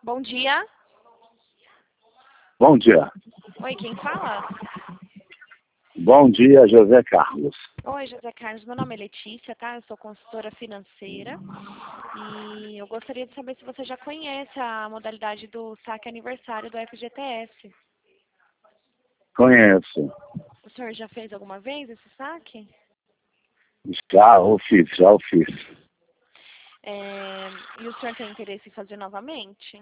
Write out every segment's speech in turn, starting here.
Bom dia. Bom dia. Oi, quem fala? Bom dia, José Carlos. Oi, José Carlos. Meu nome é Letícia, tá? Eu sou consultora financeira e eu gostaria de saber se você já conhece a modalidade do saque aniversário do FGTS. Conheço. O senhor já fez alguma vez esse saque? Já o fiz. E o senhor tem interesse em fazer novamente?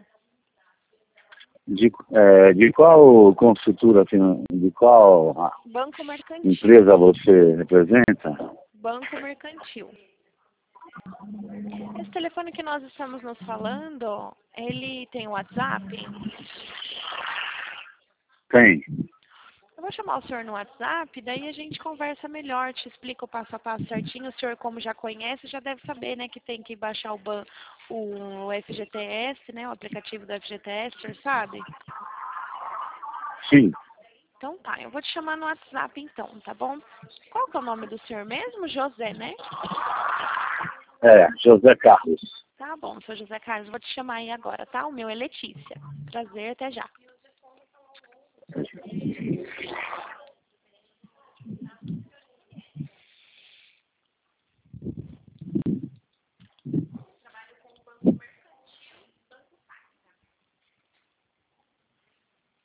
De qual consultora, de qual Banco Mercantil. empresa você representa? Banco Mercantil. Esse telefone que nós estamos nos falando, ele tem WhatsApp? Tem. Eu vou chamar o senhor no WhatsApp, daí a gente conversa melhor, te explica o passo a passo certinho. O senhor, como já conhece, já deve saber, né, que tem que baixar o FGTS, né, o aplicativo do FGTS, o senhor sabe? Sim. Então tá, eu vou te chamar no WhatsApp então, tá bom? Qual que é o nome do senhor mesmo? José, né? José Carlos. Tá bom, sou José Carlos, vou te chamar aí agora, tá? O meu é Letícia. Prazer, até já.